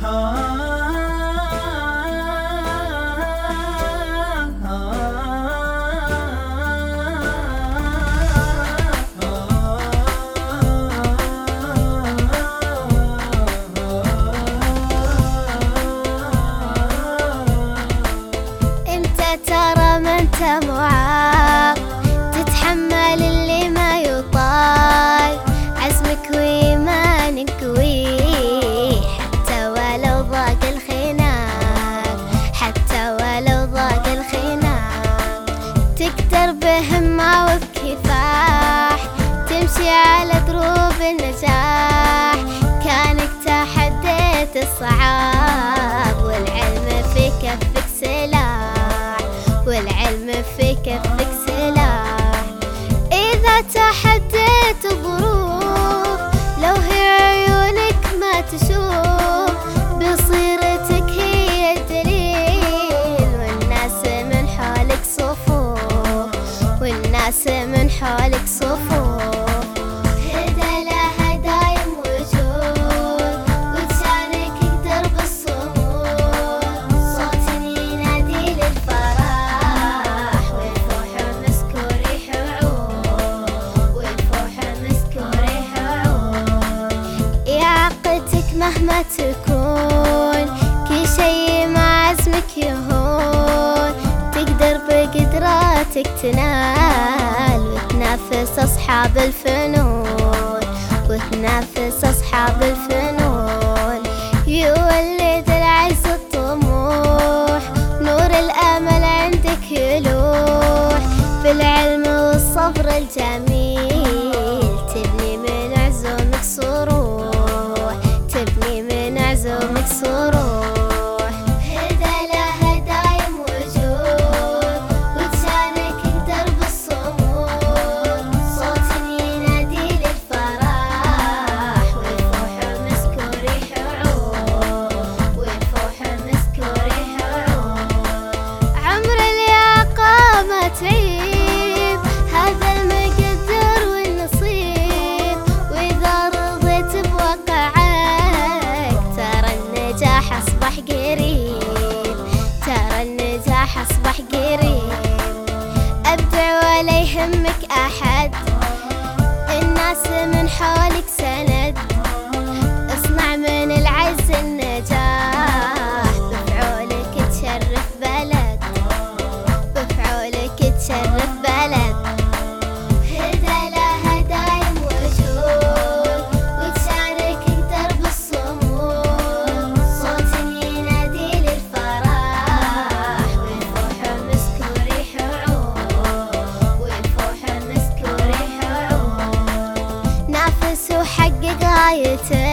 ترى ما انت معاق، تتحمل اللي ما يطاق، عزمك وإيمانك قوي حتى ولو ضاق الخناق، حتى ولو ضاق الخناق. تقدر بهمة وبكفاح تمشي على دروب النجاح، كانك تحديت الصعاب والعلم في كفك سلاح، والعلم في كفك سلاح. إذا تحديت الظروف لو هي عيونك ما تشوف، بصيرتك هي الدليل والناس من حولك صفوف، والناس من حولك صفوف. مهما تكون كل شي مع عزمك يهون، تقدر بقدراتك تنال وتنافس أصحاب الفنون، وتنافس أصحاب الفنون. يولد العز الطموح، نور الأمل عندك يلوح، بالعلم والصبر الجميل تبني من عزومك صروح، تبني من عزومك صروح. هدى لها دايم وجود وتشاركك درب الصمود، صوت ينادي للفرح ويفوح مسك وريح عود، ويفوح مسك وريح عود. عمر الياقة ما تعيب هذا المقدر والنصيب، وإذا رضيت بوقعك أصبح قريب، ترى النجاح أصبح قريب. أبدع ولا يهمك أحد، الناس من حولك سند، اصنع من العز النجاح، بفعولك تشرف بلد، بفعولك تشرف بلد. غايتك